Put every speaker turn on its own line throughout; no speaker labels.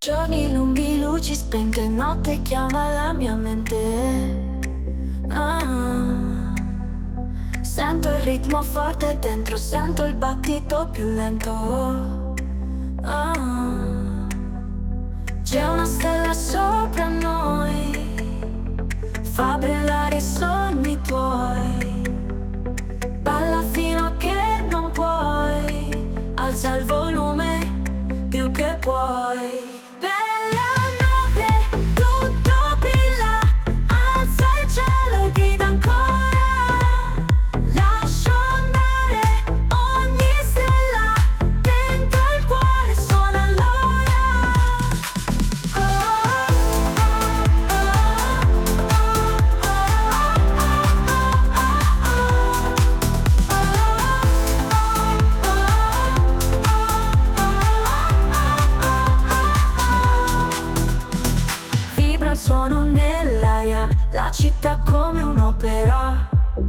Giorni lunghi, luci spente, notte chiama la mia mente. Sento il ritmo forte dentro, sento il battito più lento. C'è una stella sopra noi, fa brillare i sogni tuoi. Balla fino a che non puoi, alza il volume più che puoi. Bella notte, tutto brilla, alza il cielo e grida ancora. Lascio andare ogni stella, dentro il cuore suona l'ora. Vibra il suono nell'aria, la città come un'opera.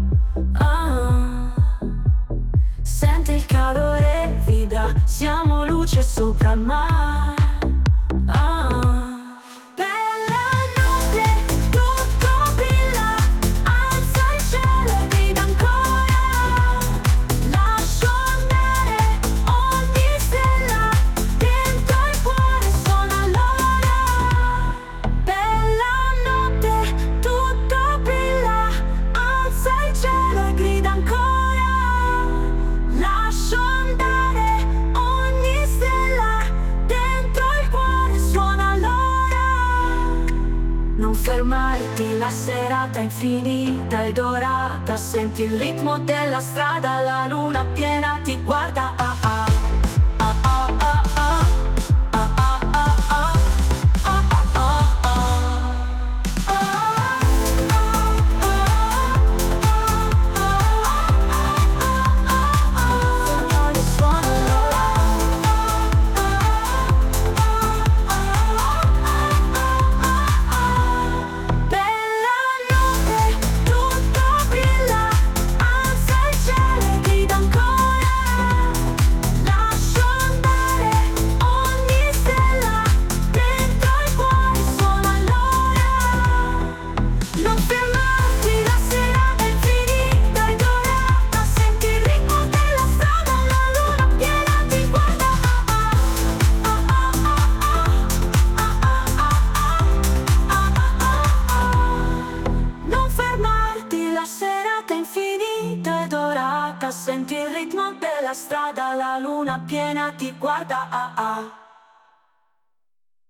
Senti il calore, vibra, siamo luce sopra il mare. Bella notte, tutto brilla, alza il cielo e grida ancora. Lascio andare ogni stella, dentro il cuore suona l'ora. Bella notte, tutto brilla, alza il cielo e grida ancora. Lascio andare ogni stella, dentro il cuore suona l'ora. Non fermarti, la serata è infinita e dorata. Senti il ritmo della strada, la luna piena ti guarda. Bella notte, tutto brilla, alza il cielo e grida ancora. Lascio andare ogni stella, dentro il cuore suona l'ora. Non fermarti, la serata è infinita e dorata. Senti il ritmo della strada, la luna piena ti guarda. Non fermarti, la serata è infinita e dorata. Senti il ritmo della strada, la luna piena ti guarda.